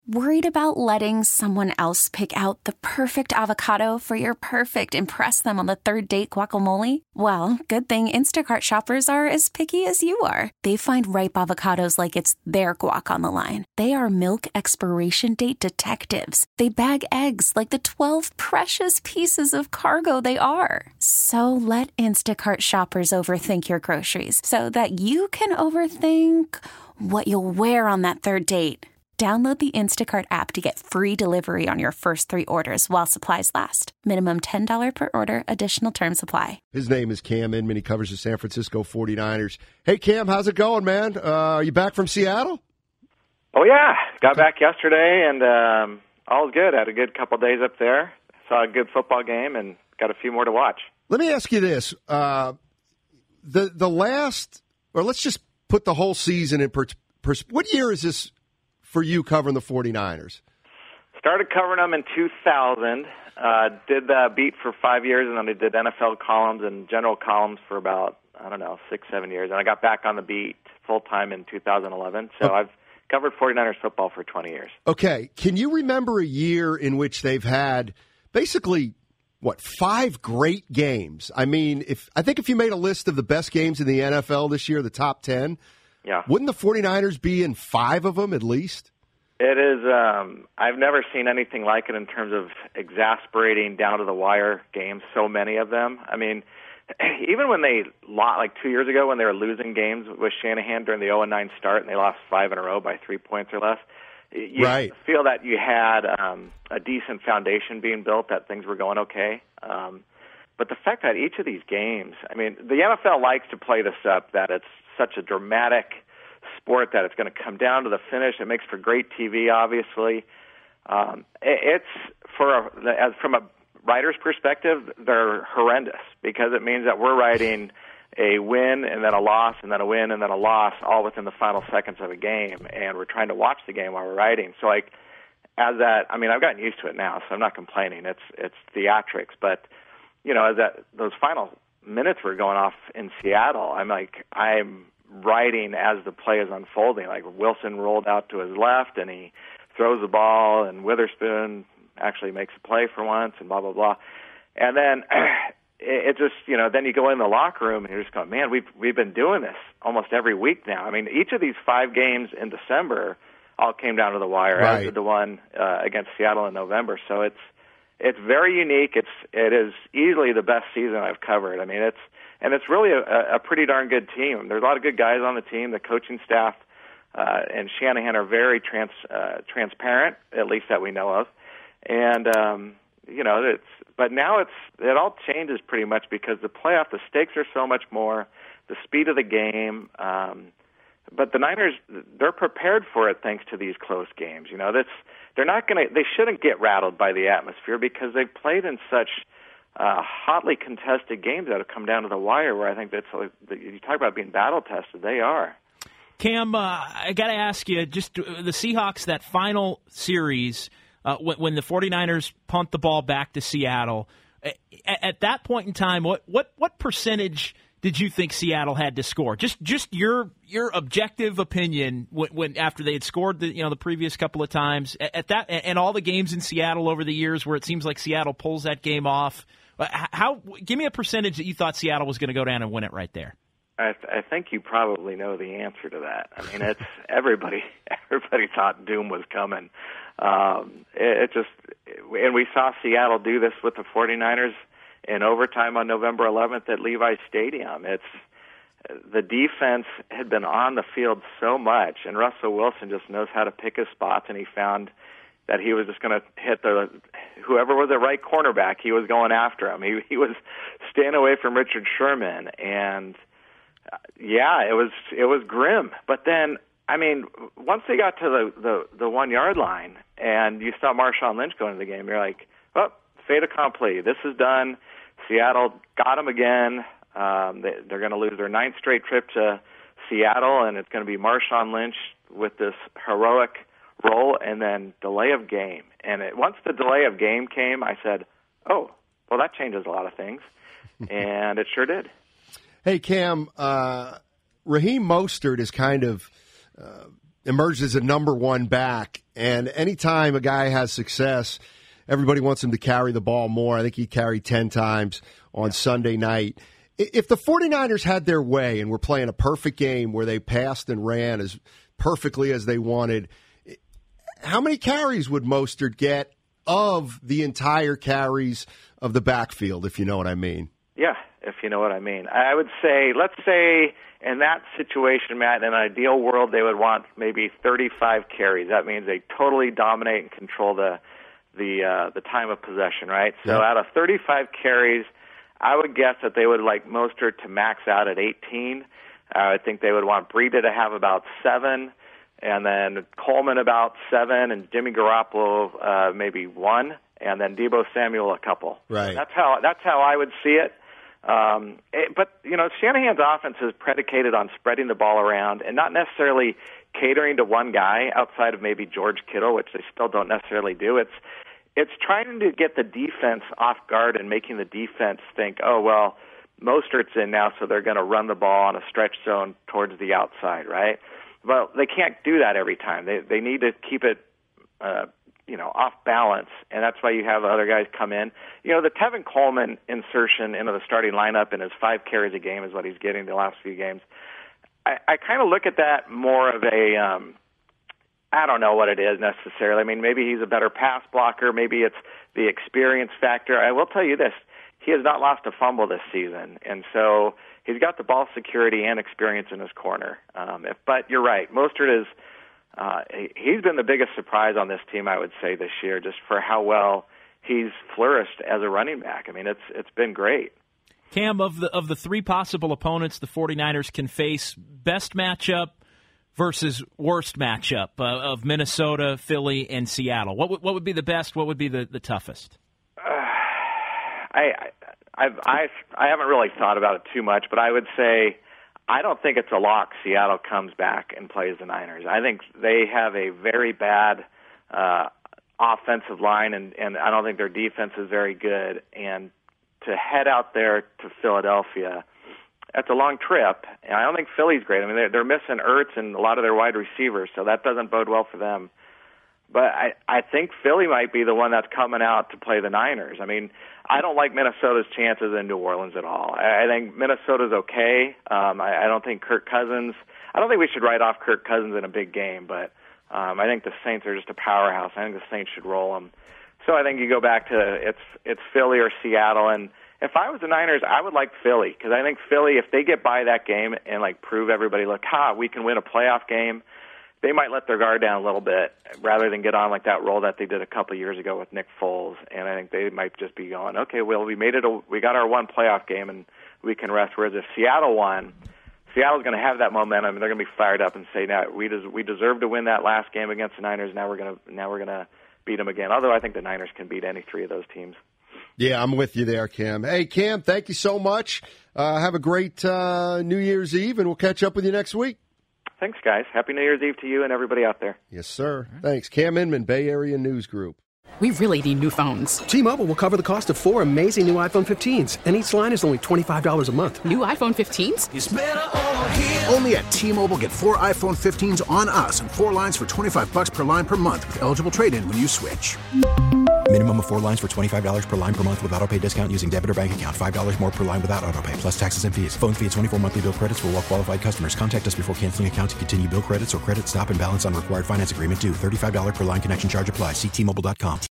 Worried about letting someone else pick out the perfect avocado for your perfect impress them on the third date guacamole? Well, good thing Instacart shoppers are as picky as you are. They find ripe avocados like it's their guac on the line. They are milk expiration date detectives. They bag eggs like the 12 precious pieces of cargo they are. So let Instacart shoppers overthink your groceries so that you can overthink what you'll wear on that third date. Download the Instacart app to get free delivery on your first 3 orders while supplies last. Minimum $10 per order. Additional terms apply. His name is Cam Inman. He covers the San Francisco 49ers. Hey, Cam, how's it going, man? Are you back from Seattle? Oh, yeah. Got back yesterday, and all good. Had a good couple days up there. Saw a good football game and got a few more to watch. Let me ask you this. The last, or let's just put the whole season in what year is this for you covering the 49ers? Started covering them in 2000. Did the beat for 5 years, and then I did NFL columns and general columns for about, 6-7 years. And I got back on the beat full-time in 2011. So I've covered 49ers football for 20 years. Okay. Can you remember a year in which they've had basically, 5 great games? I mean, I think if you made a list of the best games in the NFL this year, the top 10, yeah, wouldn't the 49ers be in 5 of them at least? It is. I've never seen anything like it in terms of exasperating down-to-the-wire games, so many of them. I mean, even when they lost, like 2 years ago when they were losing games with Shanahan during the 0-9 start and they lost 5 in a row by 3 points or less, you feel that you had a decent foundation being built, that things were going okay. But the fact that each of these games, I mean, the NFL likes to play this up, that it's such a dramatic sport that it's going to come down to the finish. It makes for great TV, obviously. It's from a writer's perspective, they're horrendous because it means that we're writing a win and then a loss and then a win and then a loss all within the final seconds of a game, and we're trying to watch the game while we're writing. So, I've gotten used to it now, so I'm not complaining. It's theatrics, but as those final minutes were going off in Seattle, I'm writing as the play is unfolding. Like Wilson rolled out to his left and he throws the ball, and Witherspoon actually makes a play for once, and blah, blah, blah. And then it just, then you go in the locker room and you're just going, man, we've been doing this almost every week now. I mean, each of these 5 games in December all came down to the wire, as did the one against Seattle in November. So it's very unique. It is easily the best season I've covered. I mean, it's really a pretty darn good team. There's a lot of good guys on the team. The coaching staff and Shanahan are very transparent, at least that we know of. And but now it all changes pretty much because the playoff, the stakes are so much more, the speed of the game. But the Niners, they're prepared for it thanks to these close games. They shouldn't get rattled by the atmosphere because they've played in such hotly contested games that have come down to the wire, where I think you talk about being battle tested, they are. Cam, I got to ask you, just the Seahawks, that final series, when the 49ers punt the ball back to Seattle, at that point in time, what percentage did you think Seattle had to score? Just your objective opinion when after they had scored the previous couple of times at that, and all the games in Seattle over the years where it seems like Seattle pulls that game off. Give me a percentage that you thought Seattle was going to go down and win it right there. I think you probably know the answer to that. I mean, it's everybody thought doom was coming. And we saw Seattle do this with the 49ers in overtime on November 11th at Levi's Stadium. The defense had been on the field so much, and Russell Wilson just knows how to pick his spots, and he found that he was just going to hit whoever was the right cornerback. He was going after him. He was staying away from Richard Sherman, and it was grim. But then, I mean, once they got to the 1 yard line, and you saw Marshawn Lynch go into the game, you're like, oh, fait accompli. This is done. Seattle got him again. They're going to lose their 9th straight trip to Seattle, and it's going to be Marshawn Lynch with this heroic role and then delay of game. And once the delay of game came, I said, oh, well, that changes a lot of things. And it sure did. Hey, Cam, Raheem Mostert has kind of emerged as a number one back And anytime a guy has success, everybody wants him to carry the ball more. I think he carried 10 times on Sunday night. If the 49ers had their way and were playing a perfect game where they passed and ran as perfectly as they wanted, how many carries would Mostert get of the entire carries of the backfield, if you know what I mean? Yeah, if you know what I mean. I would say, let's say in that situation, Matt, in an ideal world, they would want maybe 35 carries. That means they totally dominate and control the time of possession, right? So out of 35 carries, I would guess that they would like Mostert to max out at 18. I think they would want Breida to have about 7, and then Coleman about 7, and Jimmy Garoppolo maybe 1, and then Deebo Samuel a couple. Right. That's how I would see it. But Shanahan's offense is predicated on spreading the ball around and not necessarily catering to one guy outside of maybe George Kittle, which they still don't necessarily do. It's trying to get the defense off guard and making the defense think, oh, well, Mostert's in now, so they're going to run the ball on a stretch zone towards the outside, right? Well, they can't do that every time. They need to keep it, off balance, and that's why you have other guys come in. The Tevin Coleman insertion into the starting lineup in his 5 carries a game is what he's getting the last few games. I kind of look at that more of a I don't know what it is necessarily. I mean, maybe he's a better pass blocker. Maybe it's the experience factor. I will tell you this. He has not lost a fumble this season, and so he's got the ball security and experience in his corner. But you're right. Mostert is he's been the biggest surprise on this team, I would say, this year, just for how well he's flourished as a running back. I mean, it's been great. Cam, of the 3 possible opponents the 49ers can face, best matchup versus worst matchup of Minnesota, Philly, and Seattle. What would be the best? What would be the toughest? I haven't really thought about it too much, but I would say I don't think it's a lock Seattle comes back and plays the Niners. I think they have a very bad offensive line, and I don't think their defense is very good. And to head out there to Philadelphia, that's a long trip, and I don't think Philly's great. I mean, they're missing Ertz and a lot of their wide receivers, so that doesn't bode well for them. But I think Philly might be the one that's coming out to play the Niners. I mean, I don't like Minnesota's chances in New Orleans at all. I think Minnesota's okay. I don't think Kirk Cousins – I don't think we should write off Kirk Cousins in a big game, but I think the Saints are just a powerhouse. I think the Saints should roll them. So I think you go back to it's Philly or Seattle, and if I was the Niners, I would like Philly, because I think Philly, if they get by that game and prove everybody, look, we can win a playoff game, they might let their guard down a little bit rather than get on like that roll that they did a couple of years ago with Nick Foles. And I think they might just be going, okay, well, we got our one playoff game and we can rest. Whereas if Seattle won, Seattle's going to have that momentum and they're going to be fired up and say, "Now we deserve to win that last game against the Niners. Now we're going to beat them again." Although I think the Niners can beat any 3 of those teams. Yeah, I'm with you there, Cam. Hey, Cam, thank you so much. Have a great New Year's Eve, and we'll catch up with you next week. Thanks, guys. Happy New Year's Eve to you and everybody out there. Yes, sir. Thanks. Cam Inman, Bay Area News Group. We really need new phones. T-Mobile will cover the cost of 4 amazing new iPhone 15s, and each line is only $25 a month. New iPhone 15s? It's better over here. Only at T-Mobile, get 4 iPhone 15s on us and 4 lines for $25 per line per month with eligible trade-in when you switch. Minimum of 4 lines for $25 per line per month with autopay discount using debit or bank account. $5 more per line without autopay, plus taxes and fees. Phone fee at 24 monthly bill credits for well-qualified customers. Contact us before canceling account to continue bill credits or credit stop and balance on required finance agreement due. $35 per line connection charge applies. See T-Mobile.com.